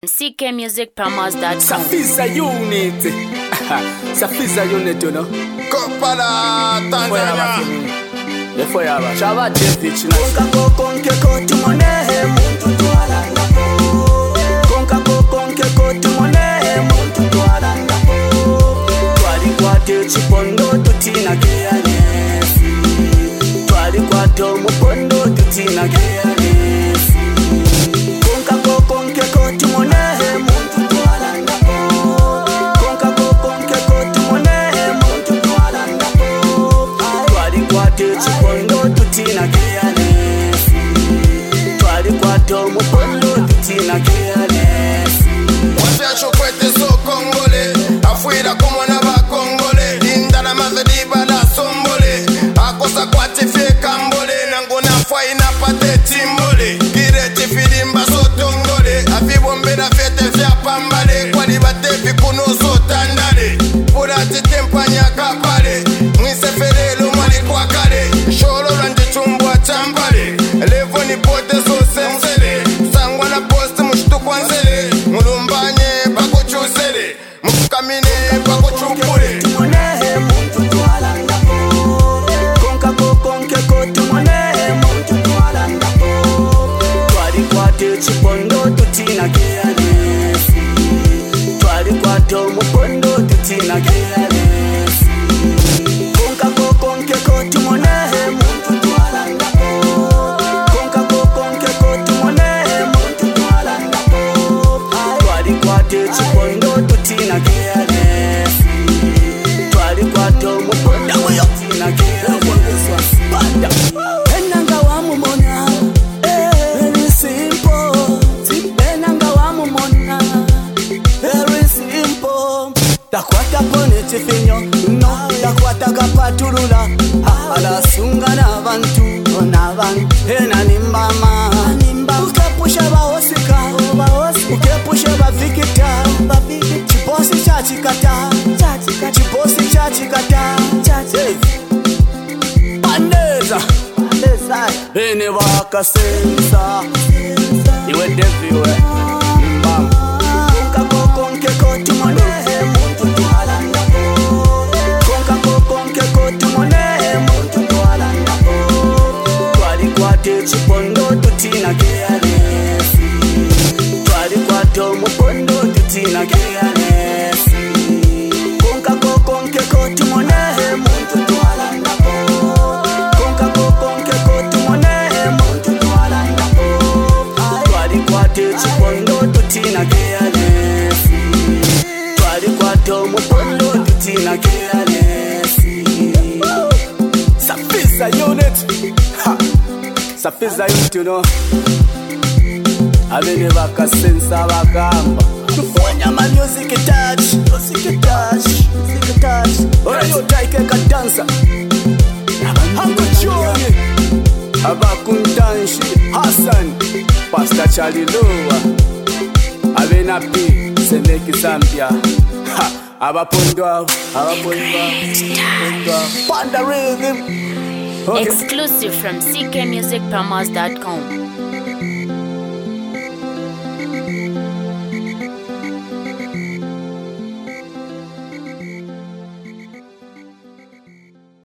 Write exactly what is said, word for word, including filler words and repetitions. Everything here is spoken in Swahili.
C K Music Promos dot com. Safiza unit. Safiza unit, you know. Kopala Tanzania. Efo yaba. Chaba David china. Konka kokonke kotumone muntu twalanda po. Konka kokonke kotumone muntu twalanda po. Twali kwate chipondo tutina keyanesi. Twali kwate mupondo tutina keyanesi. Konka kokonke kotumone muntu twalanda po. Konka kokonke kotumone muntu twalanda po. Twali kwate chipondo tutina keyanesi. Twali kwate mupondo tutina keyanesi. Wafia chokwete so Kongole. Afuira kumwana ba Kongole. Linda na mazadi bala sombole. Akosa kwate fie kambole. Nanguna fwa ina pate timbole. Gireti filimba so tongole. Afibombe na fete fia pambale. Kwa libate vikuno so tandale. Purati tempanya kapale. Mwise ferelo mwali kwa kale. Sholo ranje chumbwa chambale. Levo ni pote so sensele. Sangwa na poste mushtu kwanzele. Mulumbanye bako chusele. Mukamine bako chupule. Tumonehe muntu twalanda po. Konka kokonke kotumonehe muntu twalanda po. Twali kwate chipondo tutina keyanesi. Twali kwate mupondo tutina keyanesi. Konka kokonke kotumonehe muntu twalanda po. Konka kokonke kotumonehe muntu twalanda po. Twali kwate chipondo tutina keyanesi. Twali kwate mupondo tutina keyanesi. Enanga wamumona, very simple. Enanga wamumona, very simple. Takwata pone chifinyo, no. Takwata kapatulula, alasunga na bantu, na bantu. Ena nimbama, ukepusha baosika, ukepusha bavikita, chiposi cha chikata, chiposi cha chikata, hey. Pandeza, ene wakasensa, iwe deviwe, nimbama. Konka kokonke kotumonehe muntu twalanda po. Konka kokonke kotumonehe muntu twalanda po. Twali kwate chipondo tutina keyanesi. Twali kwate mupondo tutina keyanesi. Konka kokonke kotumonehe muntu twalanda po. Konka kokonke kotumonehe muntu twalanda po. Twali kwate chipondo tutina keyanesi. Twali kwate mupondo tutina keyanesi. Safiza unit. Ha. Safiza unit, you know. Abene bakasensa bakamba. Wanyama music touch, music touch, music touch. Ora yo taike ka dancer. Hango choni. Abakuntanshi Hassan. Pastor Charlie Lowa. Abena P. Seneki Zambia. Ha. Abapondwa, abapondwa. Panda rhythm. Okay. Exclusive from C K Music Promos dot com.